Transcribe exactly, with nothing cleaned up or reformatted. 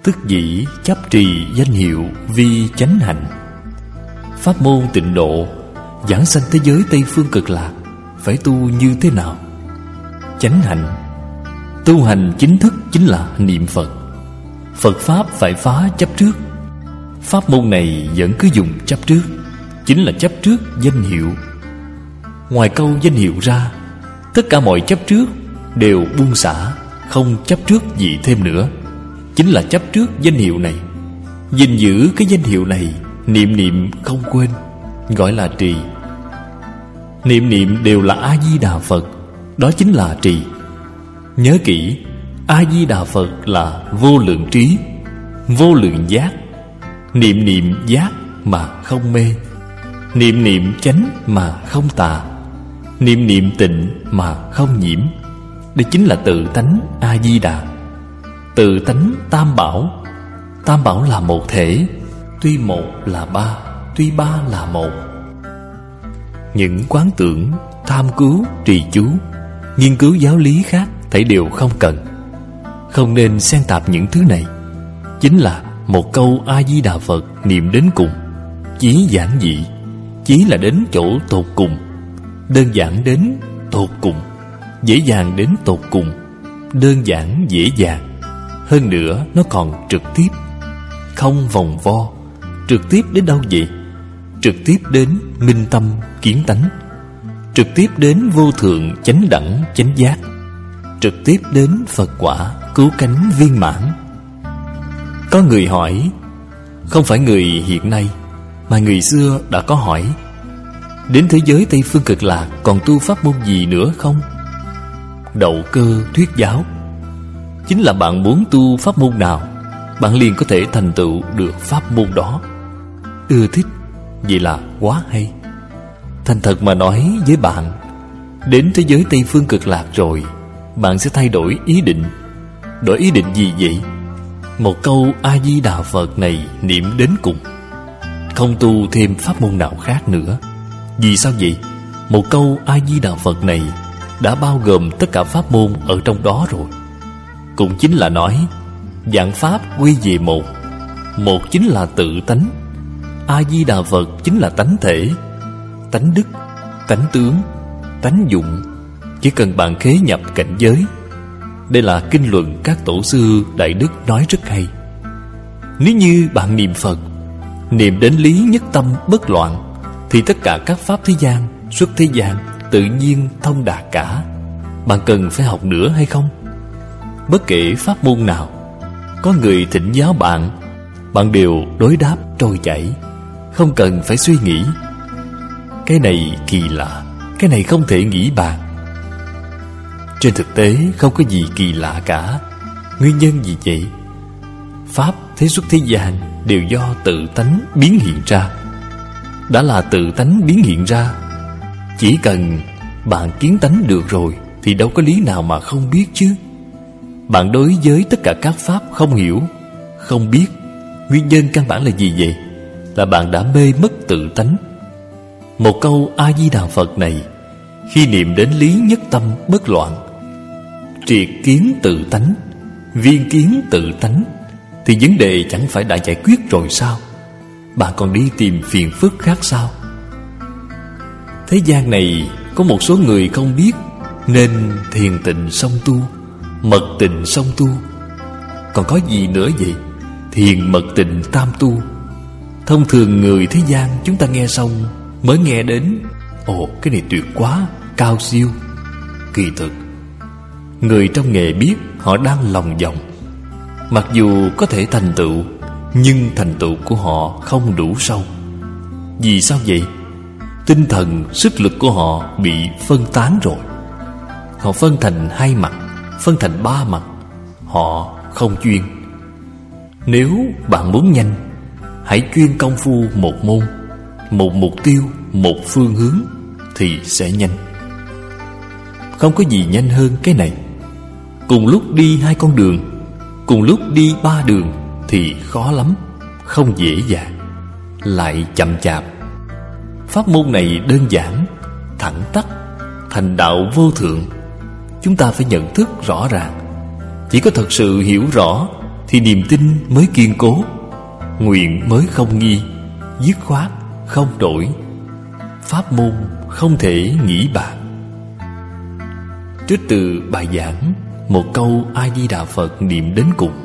tức dĩ chấp trì danh hiệu vi chánh hạnh. Pháp môn tịnh độ giảng sanh thế giới Tây Phương Cực Lạc phải tu như thế nào? Chánh hạnh, tu hành chính thức chính là niệm Phật. Phật Pháp phải phá chấp trước. Pháp môn này vẫn cứ dùng chấp trước, chính là chấp trước danh hiệu. Ngoài câu danh hiệu ra, tất cả mọi chấp trước đều buông xả, không chấp trước gì thêm nữa. Chính là chấp trước danh hiệu này. gìn giữ cái danh hiệu này, niệm niệm không quên, gọi là trì. Niệm niệm đều là A-di-đà Phật, đó chính là trì. Nhớ kỹ, A-di-đà Phật là vô lượng trí, vô lượng giác. Niệm niệm giác mà không mê, niệm niệm chánh mà không tà, niệm niệm tịnh mà không nhiễm. Đây chính là tự tánh A-di-đà, tự tánh Tam Bảo. Tam Bảo là một thể, tuy một là ba, tuy ba là một. Những quán tưởng, tham cứu, trì chú, nghiên cứu giáo lý khác thảy đều không cần. Không nên xen tạp những thứ này. Chính là một câu A-di-đà Phật niệm đến cùng, chí giản dị, chí là đến chỗ tột cùng, đơn giản đến tột cùng, dễ dàng đến tột cùng. Đơn giản dễ dàng, hơn nữa nó còn trực tiếp, không vòng vo. Trực tiếp đến đâu vậy? Trực tiếp đến minh tâm kiến tánh, trực tiếp đến vô thượng chánh đẳng chánh giác, trực tiếp đến Phật quả cứu cánh viên mãn. Có người hỏi, không phải người hiện nay mà người xưa đã có hỏi, đến thế giới Tây Phương Cực Lạc còn tu pháp môn gì nữa không? Đậu cơ thuyết giáo, chính là bạn muốn tu pháp môn nào, bạn liền có thể thành tựu được pháp môn đó. Ưa thích, vậy là quá hay. Thành thật mà nói với bạn, đến thế giới Tây Phương Cực Lạc rồi, bạn sẽ thay đổi ý định. Đổi ý định gì vậy? Một câu A-di-đà Phật này niệm đến cùng, không tu thêm pháp môn nào khác nữa. Vì sao vậy? Một câu A-di-đà Phật này đã bao gồm tất cả pháp môn ở trong đó rồi. Cũng chính là nói, vạn pháp quy về một, một chính là tự tánh. A-di-đà Phật chính là tánh thể, tánh đức, tánh tướng, tánh dụng. Chỉ cần bạn khế nhập cảnh giới. Đây là kinh luận các tổ sư Đại Đức nói rất hay. Nếu như bạn niệm Phật, niệm đến lý nhất tâm bất loạn, thì tất cả các pháp thế gian, xuất thế gian tự nhiên thông đạt cả. Bạn cần phải học nữa hay không? Bất kể pháp môn nào, có người thỉnh giáo bạn, bạn đều đối đáp trôi chảy, không cần phải suy nghĩ. Cái này kỳ lạ, cái này không thể nghĩ bàn. Trên thực tế không có gì kỳ lạ cả. Nguyên nhân gì vậy? Pháp thế xuất thế gian đều do tự tánh biến hiện ra. Đã là tự tánh biến hiện ra, chỉ cần bạn kiến tánh được rồi thì đâu có lý nào mà không biết chứ. Bạn đối với tất cả các pháp không hiểu, không biết. Nguyên nhân căn bản là gì vậy? Là bạn đã mê mất tự tánh. Một câu A-di-đà Phật này, khi niệm đến lý nhất tâm bất loạn, triệt kiến tự tánh, viên kiến tự tánh, thì vấn đề chẳng phải đã giải quyết rồi sao? Bạn còn đi tìm phiền phức khác sao? Thế gian này có một số người không biết, nên thiền tịnh song tu, mật tịnh song tu. Còn có gì nữa vậy? Thiền mật tịnh tam tu. Thông thường người thế gian chúng ta nghe xong mới nghe đến, ồ, cái này tuyệt quá, cao siêu. Kỳ thực người trong nghề biết họ đang lòng vòng. Mặc dù có thể thành tựu, nhưng thành tựu của họ không đủ sâu. Vì sao vậy? Tinh thần, sức lực của họ bị phân tán rồi. Họ phân thành hai mặt, phân thành ba mặt. Họ không chuyên. Nếu bạn muốn nhanh, hãy chuyên công phu một môn, một mục tiêu, một phương hướng, thì sẽ nhanh. Không có gì nhanh hơn cái này. Cùng lúc đi hai con đường, cùng lúc đi ba đường thì khó lắm, không dễ dàng, lại chậm chạp. Pháp môn này đơn giản, thẳng tắp, thành đạo vô thượng. Chúng ta phải nhận thức rõ ràng. Chỉ có thật sự hiểu rõ thì niềm tin mới kiên cố, nguyện mới không nghi, dứt khoát không đổi, pháp môn không thể nghĩ bạc. Trích từ bài giảng Một câu A Di Đà Phật niệm đến cùng.